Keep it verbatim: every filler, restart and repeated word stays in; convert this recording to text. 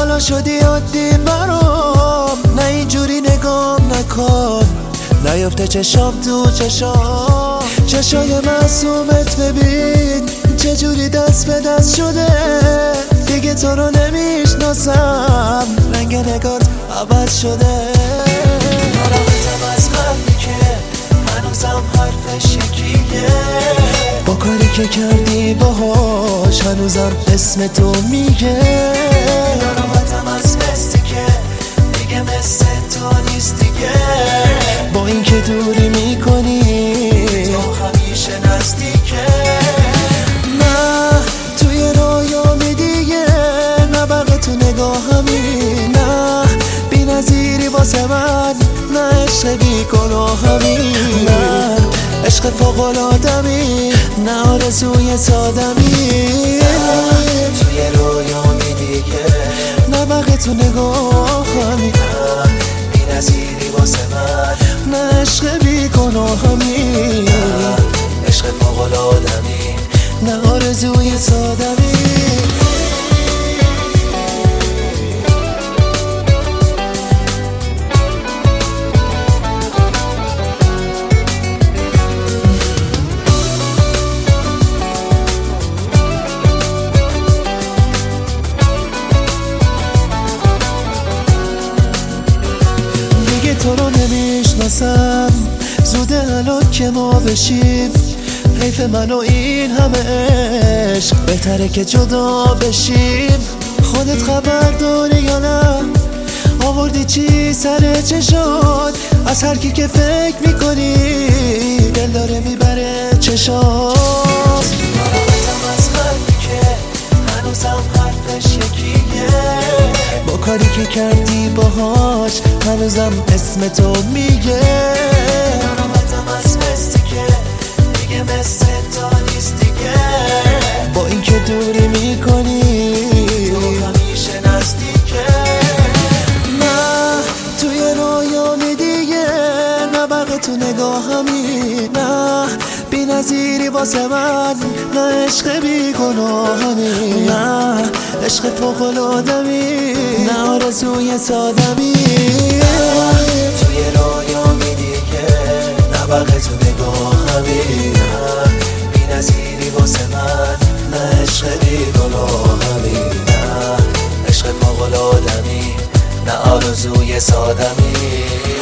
حالا شدی عادی برام، نه اینجوری نگام نکن، نیفته چشام تو چشام. چشای معصومت ببین چجوری دست به دست شده، دیگه تو رو نمیشناسم، رنگ نگات عوض شده. ناراحتم از قلبی که هنوزم حرفش یکیه، با کاری که کردی باهاش هنوزم اسم تو میگه. ناراحتم از حسی که دیگه مثل تو نیست دیگه، با این که دوری میکنی تو همیشه نزدیکه. نه توی رویامی دیگه، نه بقیه تو نگاهمی، نه بی نظیری واسه من، نه عشق بی گناهمی، نه عشق فوق‌العاده‌می، نه آرزوی سادمی. توی رویامی دیگه، نه بقیه تو نگاهمی، نه بی نظیری واسه من، نه عشق بی گناهمی، نه عشق فوق‌العاده‌می، نه آرزوی سادمی. تو رو نمیشناسم، زوده الان که ما بشیم، حیف من و این همه عشق، بهتره که جدا بشیم. خودت خبر داری یا نه؟ آوردی چی سر چشات؟ از هر کی که فکر میکنی دل داره میبره چشات. ناراحتم از قلبی که هنوزم حرفش یکیه، با کاری که کردی باهاش هنوزم اسم تو میگه. ناراحتم از حسی که دیگه مثل تو نیست دیگه، با این که دوری میکنی تو همیشه نزدیکه. نه توی رویامی دیگه، نه بقیه تو نگاهمی، نه بی نظیری واسه من، نه عشق بی گناهمی، نه عشق فوق‌العاده‌می، نه آرزوی سادمی. توی رویامی دیگه، نه بقیه تو نگاهمی، نه بی نظیری واسه من، نه عشق بی گناهمی، نه عشق فوق‌العاده‌می، نه آرزوی سادمی.